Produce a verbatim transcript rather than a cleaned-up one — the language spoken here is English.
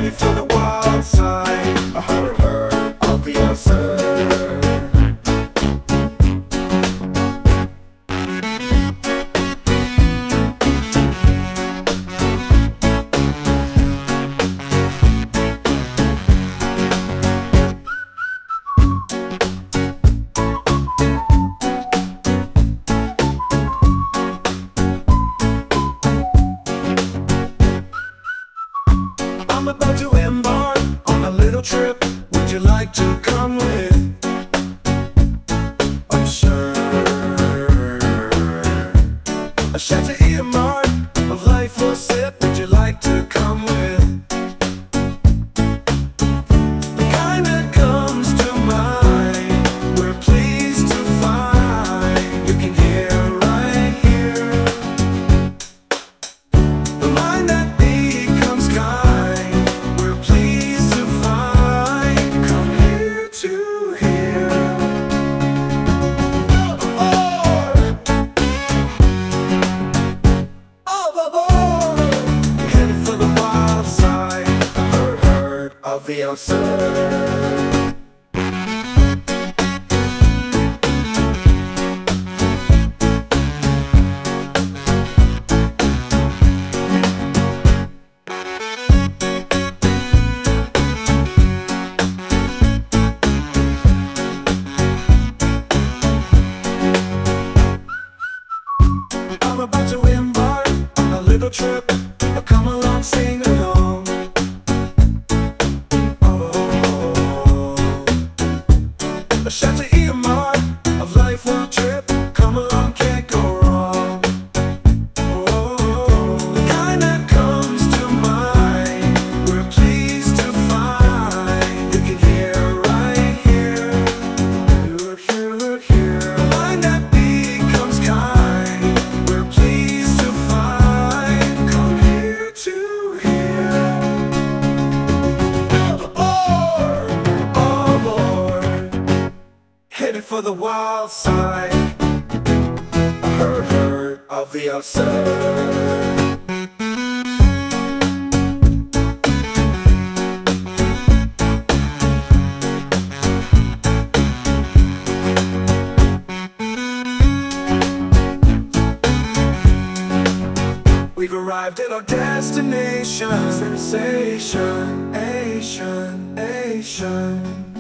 Headed for the wild side. I heard, heard of the absurd. I'm about to embark on a little trip. Would you like to come with? I'm sure a shot to earmark of life will sip. Would you like to come with? The kind that comes to mind, we're pleased to find. You can hear right here the mind that becomes kind. We're pleased to find. Come here to hear. Overboard, overboard. Headed for the wild side. I heard, heard of the absurd. I'm about to embark on a little trip. Come along, sing along. Oh, a shot to earmark of life will trip. Come along, can't go wrong. Oh, the kind that comes to mind, we're pleased to find. You can hear right here. Look here, look here. The mind that becomes kind. We're pleased to find. Come here to hear. Overboard, overboard. Headed for the wild side. I heard, heard of the absurd. We've arrived at our destination. Sensation, Asian, Asian.